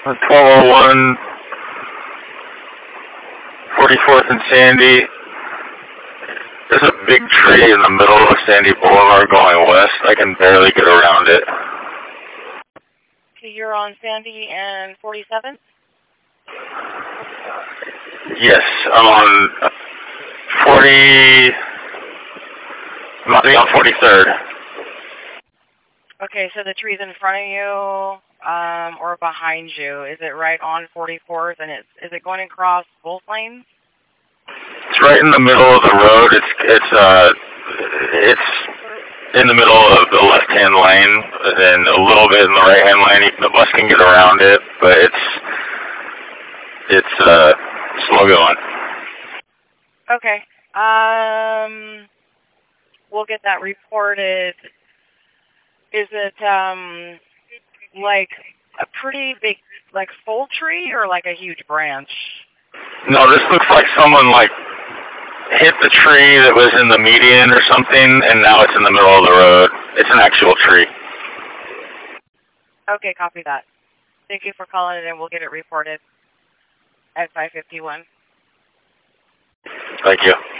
1201 44th and Sandy. There's a big tree in the middle of Sandy Boulevard going west. I can barely get around it. Okay, you're on Sandy and 47th? Yes, I'm on 40... I'm on 43rd. Okay, so the tree's in front of you, or behind you. Is it right on 44th, and is it going across both lanes? It's right in the middle of the road. It's in the middle of the left-hand lane, and then a little bit in the right-hand lane. The bus can get around it, but it's slow going. Okay. We'll get that reported. Is it, like a pretty big, like, full tree or like a huge branch? No, this looks like someone, like, hit the tree that was in the median or something, and now it's in the middle of the road. It's an actual tree. Okay, copy that. Thank you for calling it, and we'll get it reported at 551. Thank you.